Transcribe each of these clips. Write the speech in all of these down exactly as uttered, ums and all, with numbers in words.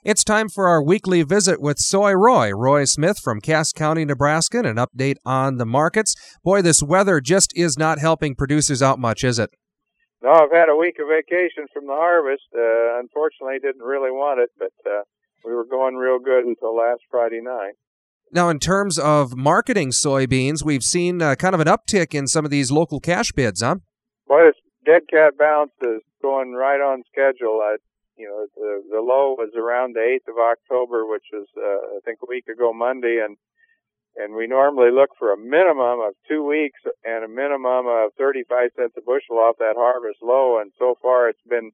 It's time for our weekly visit with Soy Roy. Roy Smith from Cass County, Nebraska, and an update on the markets. Boy, this weather just is not helping producers out much, is it? No, I've had a week of vacation from the harvest. Uh, unfortunately, didn't really want it, but uh, we were going real good until last Friday night. Now, in terms of marketing soybeans, we've seen uh, kind of an uptick in some of these local cash bids, huh? Boy, this dead cat bounce is going right on schedule. I, you know, the, the low was around the eighth of October, which was, uh, I think, a week ago Monday, and and we normally look for a minimum of two weeks and a minimum of thirty-five cents a bushel off that harvest low, and so far it's been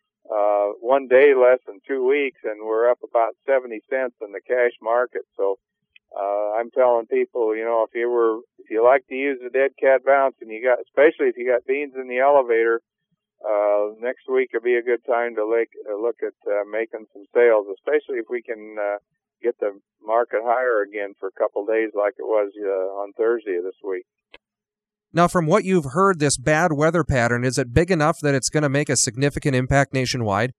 uh, one day less than two weeks, and we're up about seventy cents in the cash market. So uh, I'm telling people, you know, if you were, if you like to use the dead cat bounce, and you got, especially if you got beans in the elevator, uh, next week would be a good time to look, uh, look at uh, making some sales, especially if we can uh, get the market higher again for a couple of days like it was uh, on Thursday of this week. Now, from what you've heard, this bad weather pattern, is it big enough that it's going to make a significant impact nationwide?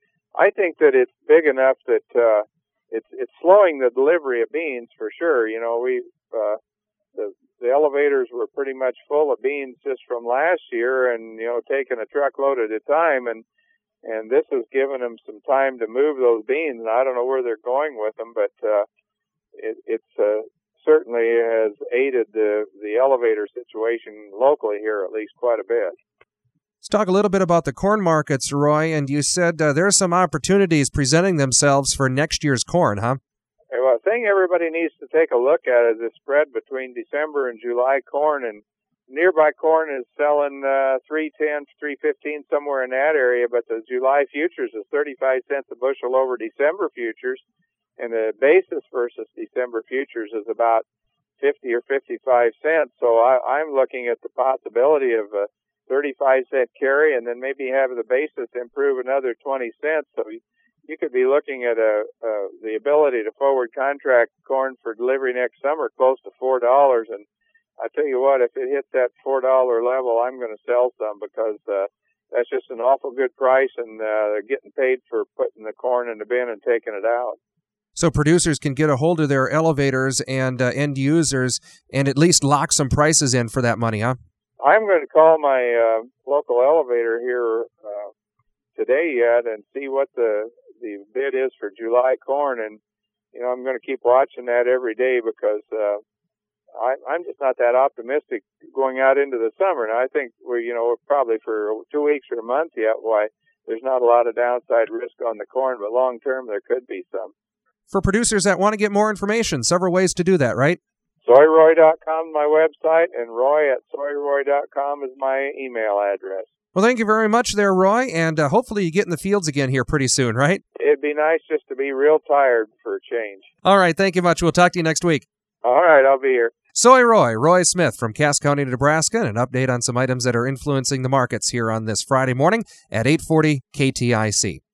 I think that it's big enough that uh, it's it's slowing the delivery of beans for sure. You know, we uh, the the elevators were pretty much full of beans just from last year, and you know, taking a truckload at a time, and and this has given them some time to move those beans. And I don't know where they're going with them, but uh, it, it's uh, certainly has aided the the elevator situation locally here, at least quite a bit. Let's talk a little bit about the corn markets, Roy. And you said uh, there are some opportunities presenting themselves for next year's corn, huh? Well, the thing everybody needs to take a look at is the spread between December and July corn, and nearby corn is selling uh, three ten, three fifteen, somewhere in that area, but the July futures is thirty-five cents a bushel over December futures, and the basis versus December futures is about fifty or fifty-five cents. So I, I'm looking at the possibility of a thirty-five cent carry, and then maybe have the basis improve another twenty cents. So you could be looking at a, uh, the ability to forward contract corn for delivery next summer close to four dollars. And I tell you what, if it hits that four dollar level, I'm going to sell some, because uh, that's just an awful good price, and uh, they're getting paid for putting the corn in the bin and taking it out. So producers can get a hold of their elevators and uh, end users and at least lock some prices in for that money, huh? I'm going to call my uh, local elevator here uh, today yet and see what the the bid is for July corn, and you know, I'm going to keep watching that every day, because uh, I, I'm just not that optimistic going out into the summer. And I think we're, you know, probably for two weeks or a month yet, why there's not a lot of downside risk on the corn, but long term there could be some. For producers that want to get more information, several ways to do that, right? soy roy dot com is my website, and roy at soy roy dot com is my email address. Well, thank you very much there, Roy, and uh, hopefully you get in the fields again here pretty soon, right? It'd be nice just to be real tired for a change. All right, thank you much. We'll talk to you next week. All right, I'll be here. Soy Roy, Roy Smith from Cass County, Nebraska, and an update on some items that are influencing the markets here on this Friday morning at eight forty K T I C.